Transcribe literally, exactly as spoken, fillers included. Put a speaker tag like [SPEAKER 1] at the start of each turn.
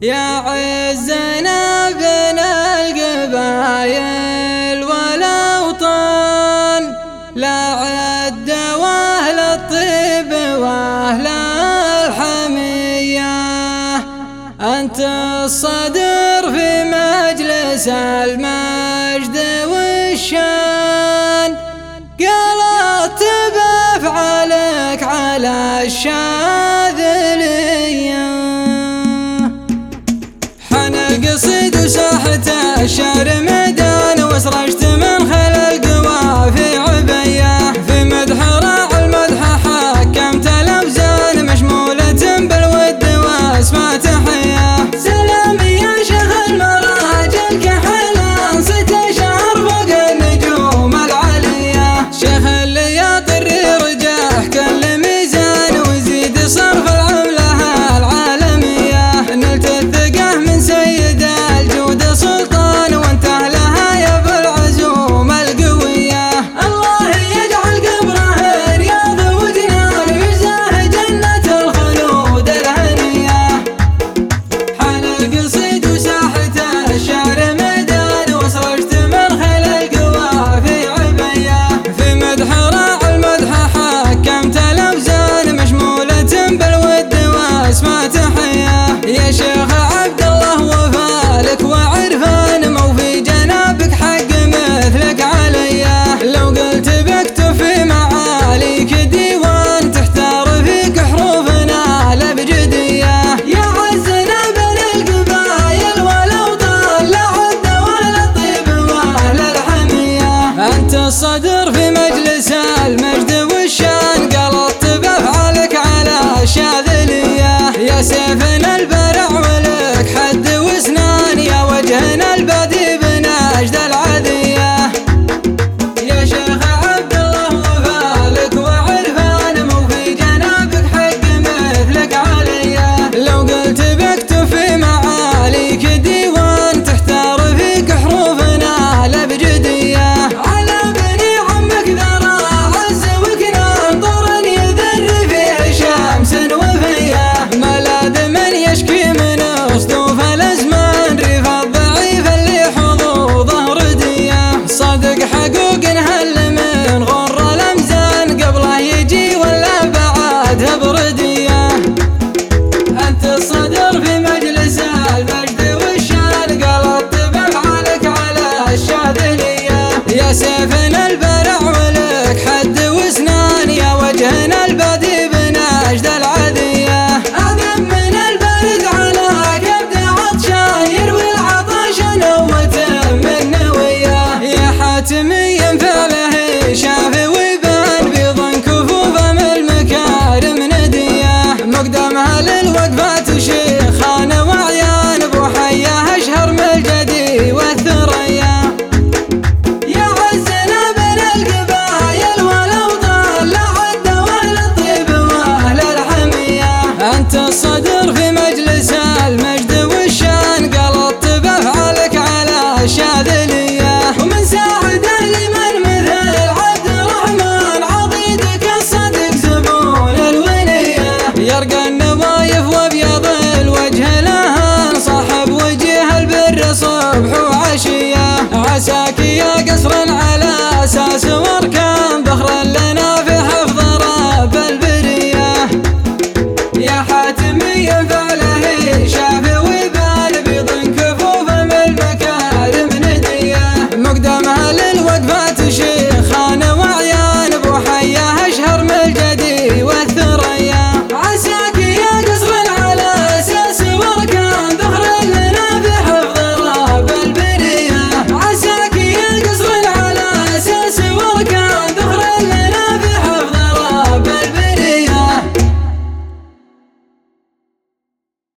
[SPEAKER 1] يا عزنا بين القبايل والأوطان، لا عد وأهل الطيب وأهل الحمية. أنت الصدر في مجلس المجد والشان، قالت بأفعالك على الشاذلية. حن القصيد وساحة الشعر ميدان، واسرجت من خلال القوى في عبية. في مدح راع المدح حكمت الأوزان، مشمولة بالود واسمع تحية. سلامي يا شيخ المراجل كحلان، ست شهر فوق النجوم العلية. شيخ اللي يطري رجاح كل ميزان، ويزيد صرف العملة العالمية. نلت الثقة من سيد الجود سلطان، وانت لها يا بالعزوم القوية. الله يجعل قبره رياض وجنان، ويجزاه جنة الخلود الهنية. حان القصيد وساحة الشعر ميدان، واسرجت من خلال القوى في عبية. في مدح راع المدح حكمت الأوزان، مشمولة بالود واسمع تحية. يا شيخ عبد الله وفالك وعرفان، مو في جنابك حق مثلك عليا. لو قلت بكتب في معاليك ديوان، تحتار فيك حروفنا لبجدية. يا عزنا بين القبايل والأوطان، لا عد وأهل الطيب وأهل الحمية. أنت الصدر في مجلس المجد والشان، قلطت بأفعالك على الشاذلية. يا سيفنا البرع ولك حد واسنان، يا وجهنا البدي بنجد العذية. يا شيخ عبد الله وفالك وعرفان، مو في جنابك حق مثلك عليا. لو قلت بكتب في معاليك ديوان، تحتار فيك حروفنا لبجدية. على بني عمك ذرى عز وكنان، طور يذر فيه شمس وفيه. ملاذ من يشكي من اصطوف الازمان، ريف الضعيف اللي حظوظه ردية. صدق حقوق هل من غر الامزان، قبله يجي ولا بعدها بردية. انت الصدر في مجلس المجد والشان، قلطت بافعالك على الشاذلية. يا سيفنا البرع ولك حد واسنان، يا وجهنا البدي بنجد العذية. أعذب من البرد على كبد عطشان، يروي العطش نوة من نوية. يا حاتمي فعله شافي ويبان، بيضا كفوفه من المكارم ندية. مقدمها للوقفات شيخان وعيان، ابو حياه اشهر من الجدي والثريا. يا عزنا بين القبايل والأوطان، لا عد وأهل الطيب وأهل الحمية. أنت الصدر في مجلس المجد والشان، قلطت بأفعالك على الشاذلية. ومن ساعد لمن مثل عبد الرحمن، عضيدك الصدق زبون الونية. يرقى النوايف وابيض الوجه لهان، صاحب وجه البر صبح وعشية. عساك يا قصر على أساس